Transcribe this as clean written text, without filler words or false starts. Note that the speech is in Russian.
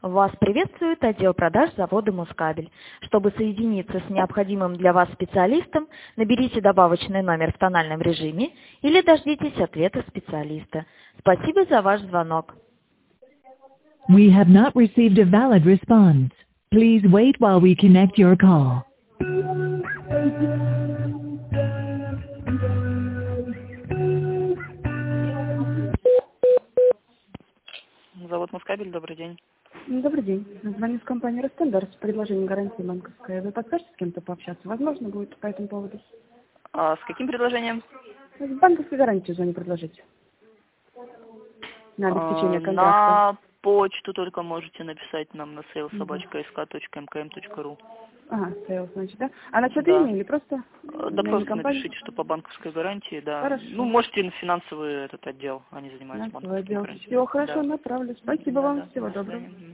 Вас приветствует отдел продаж завода «Мускабель». Чтобы соединиться с необходимым для вас специалистом, наберите добавочный номер в тональном режиме или дождитесь ответа специалиста. Спасибо за ваш звонок. We have not received a valid response. Please wait while we connect your call. Завод «Мускабель», добрый день. Добрый день. Звоню с компании «Ростендар» с предложением гарантии банковской. Вы подскажете с кем-то пообщаться? Возможно, будет по этому поводу? А с каким предложением? С банковской гарантией звоню предложить. На обеспечение контракта. На почту только можете написать нам на sales@sk.mkm.ru. Ага, sales, значит, да? А насчет Да. имени или просто? Да просто напишите, что по банковской гарантии, да. Хорошо. Ну, можете на финансовый этот отдел, они занимаются Финансовый банковской отдел. гарантией. Все, хорошо, Да. направлю. Спасибо вам, Да. всего До доброго. свидания.